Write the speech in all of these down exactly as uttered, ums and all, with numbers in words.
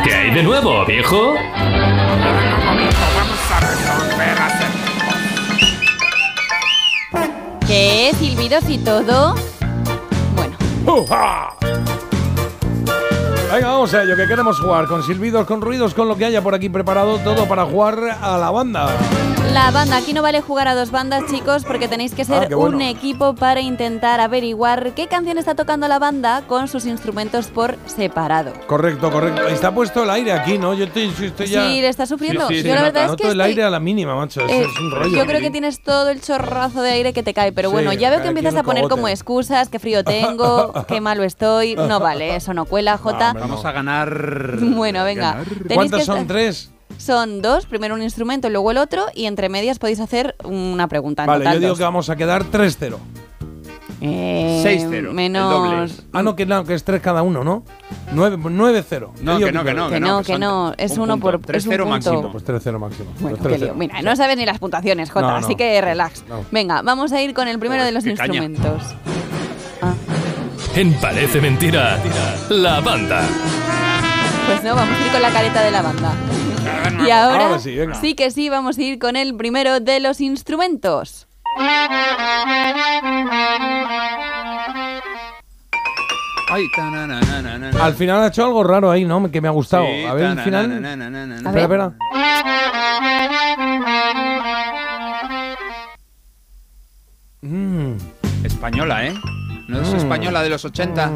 ¿Qué hay de nuevo, viejo? Vamos a resolver acertijos. ¿Qué? ¿Silbidos y todo? Bueno. ¡Uja! Venga, vamos a ello, que queremos jugar con silbidos, con ruidos, con lo que haya por aquí preparado, todo para jugar a la banda. La banda, aquí no vale jugar a dos bandas, chicos, porque tenéis que ser Ah, bueno. un equipo para intentar averiguar qué canción está tocando la banda con sus instrumentos por separado. Correcto, correcto. Está puesto el aire aquí, ¿no? Yo estoy, estoy ya... Sí, le está sufriendo. Sí, sí, yo sí, la verdad noto es que el estoy- aire a la mínima, macho. Es, Eh, es un rollo. yo creo que tienes todo el chorrazo de aire que te cae, pero Sí, bueno, ya veo cae que aquí empiezas en a el poner cogote. como excusas, qué frío tengo, qué malo estoy. No vale, eso no cuela, Jota. hombre, Vamos a ganar. Bueno, venga. ganar. Tenéis ¿Cuántos que son? estar- ¿Tres? Son dos, primero un instrumento y luego el otro, y entre medias podéis hacer una pregunta. en Vale, total yo digo dos. que vamos a quedar tres cero. Eh, seis cero, el Menos. doble. Ah, no, que, no, que es tres cada uno, ¿no? nueve cero. No, que no, que no. Que no, que que son no, es un uno punto. por- tres es un cero punto. máximo. Pues tres cero máximo. Bueno, Pues qué tres lío. cero. Mira, no sabes ni las puntuaciones, Jota, No, no. así que relax. No. Venga, vamos a ir con el primero Joder, de los qué caña. instrumentos. Ah, En Parece Mentira, la banda. pues no, vamos a ir con la careta de la banda. Y ahora Ahora sí, venga. sí que sí, vamos a ir con el primero de los instrumentos. Ay, ta, na, na, na, na, na. Al final ha hecho algo raro ahí, ¿no? Que me ha gustado. Sí, A ver, ta, el na, final. na, na, na, na, na, na. A ver. Espera, espera. Mm. Española, ¿eh? ¿No es española de los ochenta?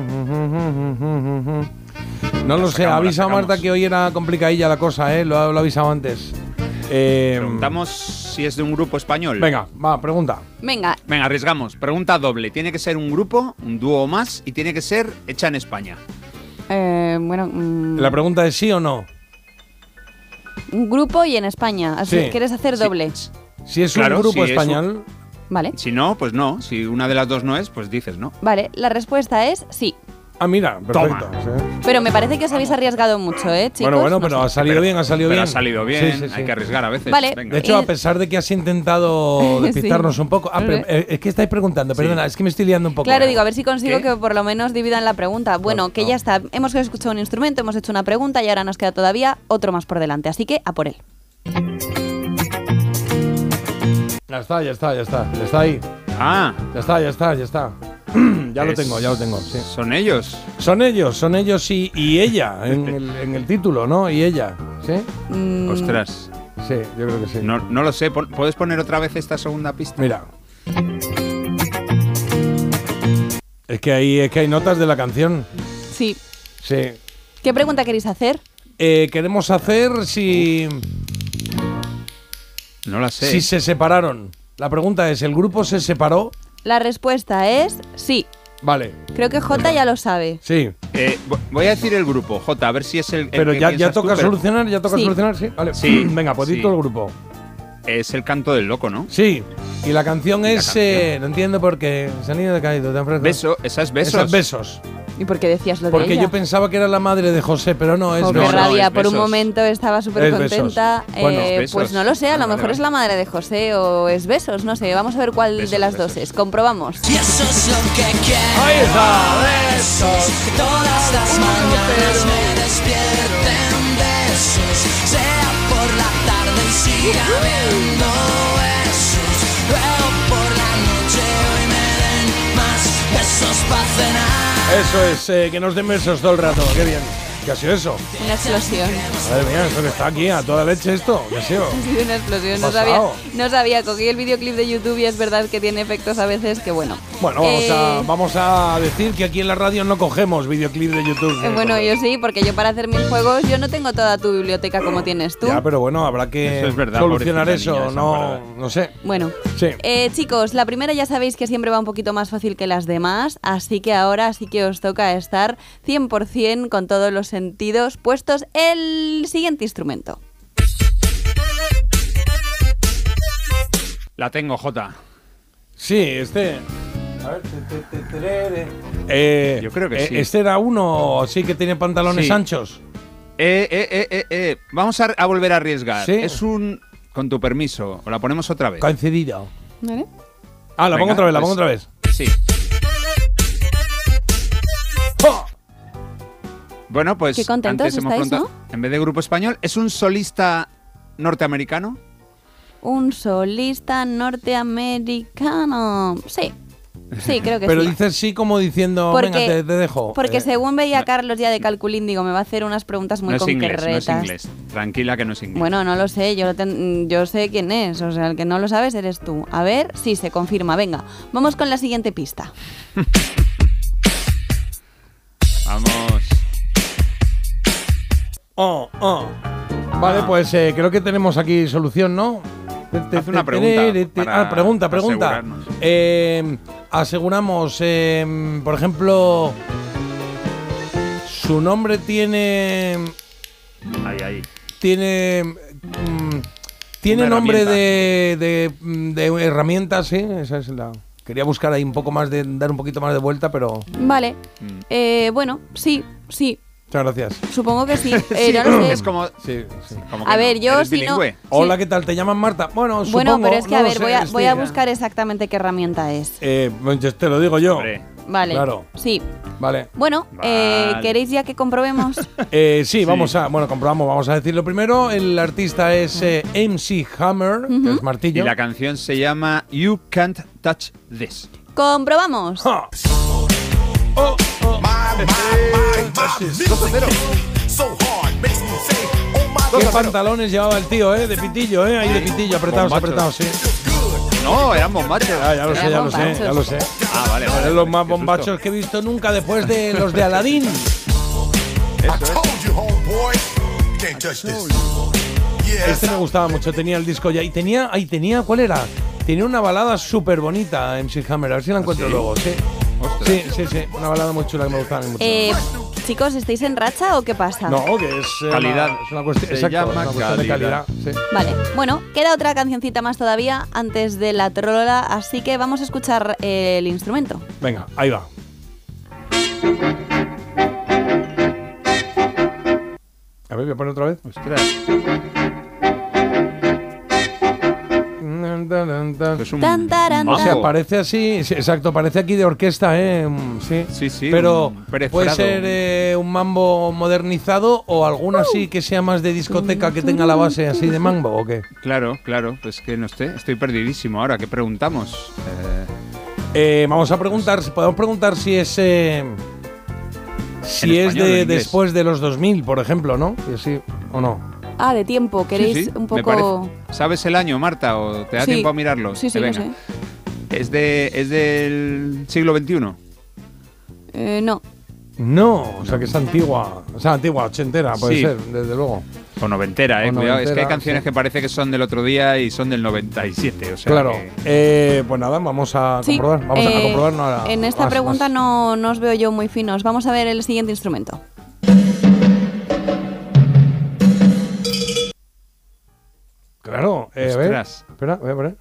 No lo La sé, sacamos, ha la avisado sacamos. Marta que hoy era complicadilla la cosa, ¿eh? Lo ha, lo ha avisado antes. Eh, Preguntamos si es de un grupo español. venga, va, pregunta. Venga, Venga, arriesgamos. Pregunta doble. Tiene que ser un grupo, un dúo o más, y tiene que ser hecha en España. eh, bueno, mm, La pregunta es sí o no. un grupo y en España. Así Sí. ¿Quieres hacer Sí. doble? Si es Claro, un grupo si es un- español, Vale. Si no, pues no. Si una de las dos no es, pues dices no. Vale, la respuesta es sí. ah, mira, perfecto. Toma. Sí. Pero me parece que os habéis arriesgado mucho, ¿eh, chicos? Bueno, bueno, No pero sé. ha salido Pero- bien, ha salido pero bien. ha salido bien. Sí, sí, sí. Hay que arriesgar a veces. Vale. Venga. De hecho, Eh, a pesar de que has intentado despistarnos Sí. un poco. Ah, pero, eh, es que estáis preguntando, perdona, es que me estoy liando un poco. Claro, digo, a ver si consigo ¿Qué? que por lo menos dividan la pregunta. Bueno, No, que no. ya está. Hemos escuchado un instrumento, hemos hecho una pregunta y ahora nos queda todavía otro más por delante. Así que a por él. Ya está, ya está, ya está. Ya está ahí. Ah, Ya está, ya está, ya está. ya lo es- tengo, ya lo tengo. Sí. Son ellos. Son ellos, son ellos y, y ella en el, en el título, ¿no? Y ella. ¿Sí? Mm, Ostras. Sí, yo creo que sí. No, no lo sé. Pon- ¿Puedes poner otra vez esta segunda pista? Mira. Es que hay, es que hay notas de la canción. Sí. Sí. ¿Qué pregunta queréis hacer? Eh, queremos hacer si, No la sé. si se separaron. La pregunta es, ¿el grupo se separó? La respuesta es sí. Vale, Creo que Jota ya lo sabe. sí. Eh, vo- voy a decir el grupo, J, a ver si es el, el Pero que ya, ya piensas tú, toca pero solucionar, ya toca Sí. solucionar, sí. Vale. Sí, Venga, pues di sí. todo el grupo. Es el canto del loco, ¿no? Sí. Y la canción ¿Y la es, canción? eh, no entiendo por qué. Sonido de caído, te ofrezco. Beso, esa es besos. Esas besos. ¿Y por qué decías lo de Porque ella? yo pensaba que era la madre de José, pero no, es Oh, no, qué besos. no, rabia, es por un besos. momento estaba súper Es besos. contenta. Bueno, Eh, besos. pues no lo sé, a lo Vale, mejor vale. es la madre de José o es Besos, no sé. Vamos a ver cuál Besos, de las besos. dos es. Comprobamos. Y eso es lo que quiero. Ahí está. Que todas las mañanas me despierten besos. Sea por la tarde y siga habiendo besos. Luego por la noche hoy me den más besos para cenar. Eso es, eh, que nos den besos todo el rato. Qué bien. ¿Qué ha sido eso? Una explosión. Madre mía, eso que está aquí a toda leche esto. ¿Qué ha sido? Ha sido una explosión. No ¿Qué ha sabía, pasado? no sabía. Cogí el videoclip de YouTube y es verdad que tiene efectos a veces que bueno. Bueno, vamos, Eh, a, vamos a decir que aquí en la radio no cogemos videoclip de YouTube. eh, bueno, yo sí, porque yo para hacer mis juegos yo no tengo toda tu biblioteca como tienes tú. Ya, pero bueno, habrá que Eso es verdad, solucionar pobrecita eso. niña, no, desamparada. no sé. Bueno, Sí. eh, chicos, la primera ya sabéis que siempre va un poquito más fácil que las demás, así que ahora sí que os toca estar cien por ciento con todos los sentidos puestos el siguiente instrumento. La tengo, J. Sí, este. A ver. te, te, te, terere. Eh, Yo creo que eh, sí. Este era uno, sí, que tiene pantalones Sí. anchos. Eh, eh, eh, eh, eh. Vamos a, a volver a arriesgar. Sí. Es un... Con tu permiso, o la ponemos otra vez. Coincidido. ¿Vale? Ah, la pongo Venga, otra vez, la pues- pongo otra vez. Sí. ¡Oh! Bueno, pues Qué contentos antes hemos estáis, preguntado, en vez de grupo español, ¿es un solista norteamericano? Un solista norteamericano. Sí. Sí, creo que Pero sí. dices sí como diciendo, Porque- venga, te, te dejo. Porque Eh, según veía a Carlos ya de Calculín, digo, me va a hacer unas preguntas muy no es inglés, no concretas. es inglés. Tranquila que no es inglés. Bueno, no lo sé, yo, lo ten- yo sé quién es, o sea, el que no lo sabes eres tú. A ver, sí, se confirma. Venga, vamos con la siguiente pista. Vamos. Oh, oh. Vale, pues eh, creo que tenemos aquí solución, ¿no? Haz una pregunta para Ah, pregunta, pregunta. asegurarnos. Eh, aseguramos, eh, por ejemplo, su nombre tiene. Ahí, ahí. Tiene. mm, tiene Una nombre herramienta. de, de, de herramientas, sí. Esa es la. Quería buscar ahí un poco más de. Dar un poquito más de vuelta, pero. Vale, Mm. eh, bueno, sí, sí, Muchas gracias. supongo que sí. Eh, Sí, no lo sé. es como, Sí, sí. como que A no. ver, yo ¿Eres si no- bilingüe? Hola, ¿qué tal? ¿Te llaman Marta? Bueno, supongo. Bueno, pero es que no a lo ver, sé, voy a, sí. voy a buscar exactamente qué herramienta es. Eh, pues yo te lo digo yo. Hombre, Vale, Claro. sí. Vale. Bueno, eh, Vale. ¿queréis ya que comprobemos? Eh, sí, vamos a. Bueno, comprobamos. Vamos a decirlo primero. El artista es eh, M C Hammer, que es y martillo. la canción se llama You Can't Touch This. ¡Comprobamos! Ja. Oh, oh. ¿Qué pantalones llevaba el tío, eh? De pitillo, eh? Ahí de pitillo, apretados, Bombachos. apretados, sí. No, eran bombachos. Ah, ya lo sé, ya lo sé, bombachos. ya lo sé. Ah, vale, vale. Son los más Qué susto. bombachos que he visto nunca después de los de Aladdin. Este me gustaba mucho, tenía el disco ya. Y tenía, ahí tenía, ¿cuál era? Tenía una balada súper bonita, M C Hammer. A ver si la encuentro ¿sí? luego, sí. Ostras. Sí, sí, sí. Una balada muy chula que me gustaba a mí mucho. Eh, chicos, ¿estáis en racha o qué pasa? No, que es eh, Calidad. una- es una cuestión, Se exacto, llama es una cuestión de calidad. calidad. Sí. Vale, bueno, queda otra cancioncita más todavía antes de la trola, así que vamos a escuchar eh, el instrumento. Venga, ahí va. A ver, voy a poner otra vez. Ostras. Es un Tan, taran, O tan. sea, mambo. parece así, sí, exacto, parece aquí de orquesta, ¿eh? Mm, Sí, Sí, sí, Pero un Pérez puede Prado. ser eh, un mambo modernizado o alguna así que sea más de discoteca que tenga la base así de mambo o qué. Claro, claro, pues que no esté, estoy perdidísimo ahora. ¿Qué preguntamos? Eh, Eh, vamos a preguntar, podemos preguntar si es eh, si ¿En es español o en de inglés? después de los dos mil, por ejemplo, ¿no? Si sí o no. Ah, de tiempo, ¿queréis sí, sí, un me poco...? parece. ¿Sabes el año, Marta, o te da Sí. tiempo a mirarlo? Sí, sí, Eh, lo venga. sé. ¿Es, de, ¿Es del siglo veintiuno? Eh, no. No, o sea que es antigua, o sea, antigua, ochentera, puede Sí. ser, desde luego. O noventera, eh. O Cuidado, es que hay noventera, canciones sí. que parece que son del otro día y son del noventa y siete. O sea Claro. que- Eh, pues nada, vamos a Sí, comprobar, vamos a eh, comprobar. no, ahora- en esta más- pregunta más. No, no os veo yo muy finos. Vamos a ver el siguiente instrumento. Claro, eh, a ver. Ostras. Espera, voy a poner.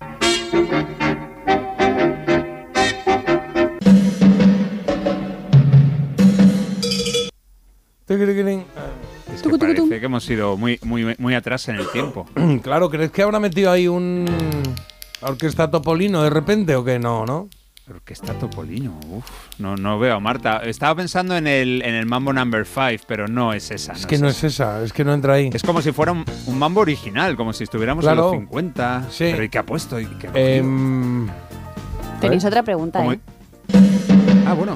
Tiquiriquirín. Es que Tucu, tucu, tucu. parece que hemos ido muy, muy, muy atrás en el tiempo. Claro, ¿crees que habrá metido ahí un orquesta Topolino de repente o qué? No, ¿no? Pero que está Topolino. Uf, no, no veo a Marta. Estaba pensando en el, en el Mambo Number five, pero no es esa. Es que no es esa, es que no entra ahí. Es como si fuera un, un mambo original, como si estuviéramos Claro. en los cincuenta. Sí. Pero ¿y qué ha puesto? ¿Y qué ha cogido? Em, Tenéis otra pregunta, Como- ¿eh? Ah, bueno.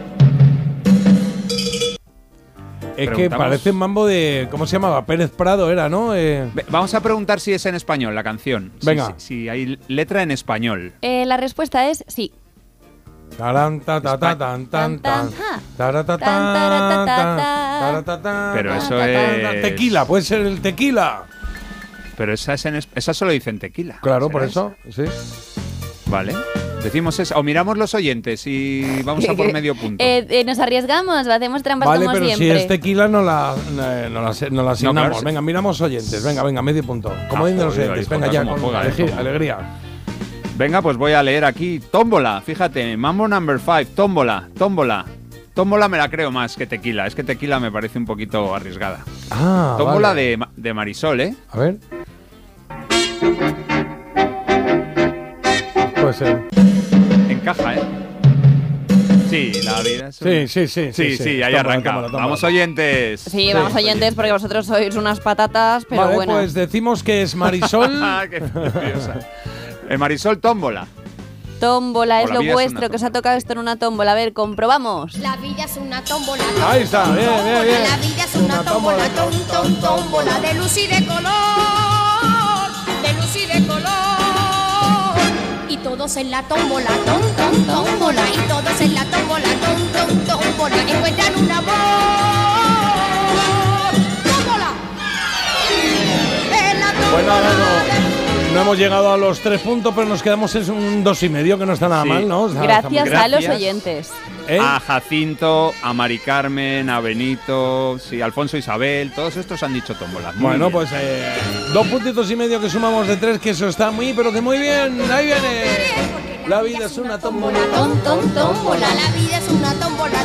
es que Preguntamos- parece un mambo de. ¿Cómo se llamaba? Pérez Prado era, ¿no? Eh, Ve- Vamos a preguntar si es en español la canción. Si- Venga. Si, si hay letra en español. Eh, la respuesta es sí. Tarán, ta, ta, ta, tan, tan, tan. ja. Tara, ta, Tan, tara, ta, ta, tan, ta. tara, ta, ta, Pero ta, eso ta, ta, ta. es- Tequila, puede ser el tequila. Pero esa, es en es- esa solo dicen tequila. Claro, por ¿Será eso, sí. esa? Vale. Decimos eso. O miramos los oyentes y vamos a por medio punto. Eh, eh, nos arriesgamos, hacemos trampas Vale, como pero siempre. si es tequila no la, eh, no la, se- no la asignamos. claro, sí. Venga, miramos oyentes. Venga, venga, medio punto. Como Ah, de los joder, oyentes. ahí, Venga, joder, ya, cómo con juega, eh, alegría, cómo- alegría. Venga, pues voy a leer aquí. Tómbola, fíjate. Mambo Number five. Tómbola, tómbola. Tómbola me la creo más que tequila. Es que tequila me parece un poquito arriesgada. Ah, Tómbola vale. de, Ma- de Marisol, ¿eh? A ver. Puede ser. Encaja, ¿eh? Sí, la vida es un- Sí, sí, sí. Sí, sí, ahí Tómbola, arranca. tómbola, tómbola. Vamos, oyentes. Sí, vamos oyentes porque vosotros sois unas patatas, pero vale, bueno. pues decimos que es Marisol. Ah, qué preciosa. Eh, Marisol, tómbola. Tómbola es O la lo vida es vuestro, una que os ha tocado esto en una tómbola. A ver, comprobamos. La vida es una tómbola. Ahí está, bien, bien, bien. La vida es una tómbola, tom, tom, tómbola de luz y de color, de luz y de color. Y todos en la tómbola, tom, tom, tómbola. Y todos en la tómbola, tom, tom, tómbola. Encuentran un amor. ¡Tómbola! En la tómbola. Bueno, ahora no, no hemos llegado a los tres puntos, pero nos quedamos en un dos y medio, que no está nada Sí. mal, ¿no? O sea, Gracias, está a los Gracias. oyentes. muy- ¿Eh? A Jacinto, a Mari Carmen, a Benito, sí, Alfonso Isabel, todos estos han dicho tómbola. Muy Bueno, bien. pues eh, dos puntitos y medio que sumamos de tres, que eso está muy, pero que muy bien. Ahí viene. La vida es una tómbola. Tom, tom, tómbola. La vida es una tómbola.